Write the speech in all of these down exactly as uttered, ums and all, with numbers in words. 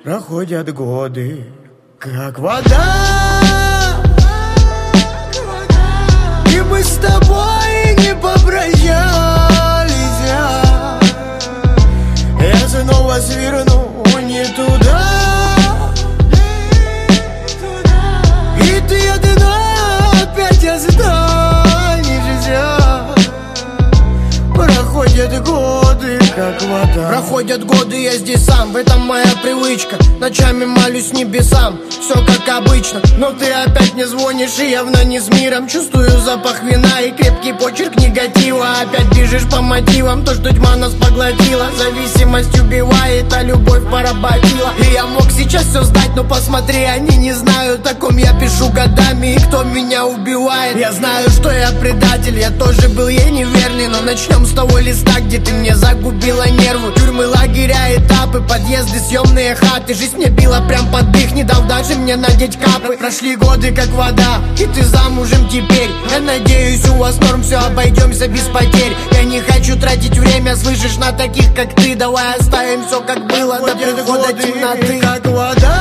Проходят годы, как вода, и мы с тобой не попрощались. Я снова сверну не туда, и ты одна опять останешься. Проходят годы, как вода. Проходят годы, я здесь сам, в этом моя привычка. Ночами молюсь небесам, все как обычно. Но ты опять не звонишь и явно не с миром. Чувствую запах вина и крепкий почерк негатива. Опять бежишь по мотивам, то, что тьма нас поглотила. Зависимость убивает, а любовь поработила. И я мог сейчас все сдать, но посмотри, они не знают, о ком я пишу годами и кто меня убивает. Я знаю, что я предатель, я тоже был ей неверный. Но начнем с того листа, где ты мне загубила нервы. Тюрьмы, лагеря, этапы, подъезды, съемные хаты. Жизнь мне била прям под дых, не дав даже мне надеть капы. Прошли годы, как вода, и ты замужем теперь. Я надеюсь, у вас норм, все обойдемся без потерь. Я не хочу тратить время, слышишь, на таких, как ты. Давай оставим все, как было, до прихода темноты. Как вода,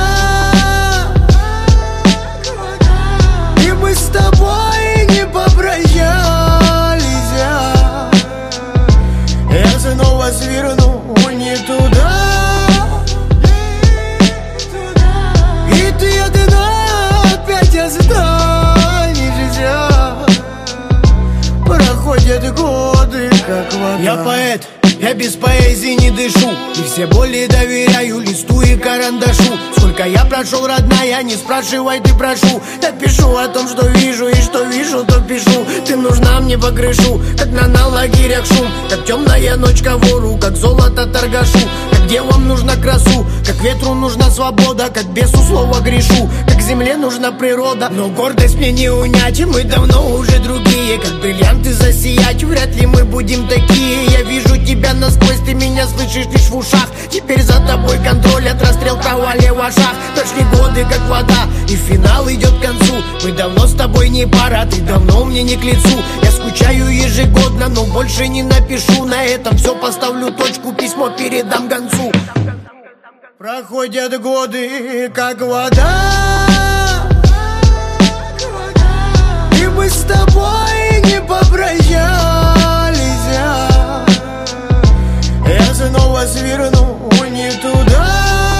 и мы с тобой не попрощались. Я снова сверну не туда, и ты одна опять останешься. Проходят годы, как вода. Я поэт, я без поэзии не дышу, и все боли доверяю листу и карандашу. Сколько я прошел, родная, не спрашивай, ты прошу. Я пишу о том, что вижу, и что вижу, то пишу. Ты нужна мне по крышу, как на, на лагерях шум. Как темная ночка вору, как золото торгашу. Как девам нужна красу, как ветру нужна свобода. Как бесу слово грешу, как земле нужна природа. Но гордость мне не унять, и мы давно уже другие. Как бриллианты засиять, вряд ли мы будем такие. Я вижу тебя насквозь, ты меня слышишь лишь в ушах. Теперь за тобой контроль от расстрел провали в ашах. Прошли годы, как вода, и финал идет к концу. Мы давно с тобой не пара, ты давно мне не к лицу. Я скучаю ежегодно, но больше не напишу. На этом все, поставлю точку, письмо передам гонцу. Проходят годы, как вода, и мы с тобой не попрощались. Я снова сверну не туда,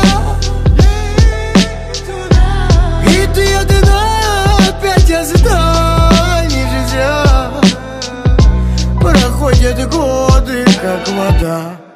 и ты одна опять останешься. Проходят годы, как вода.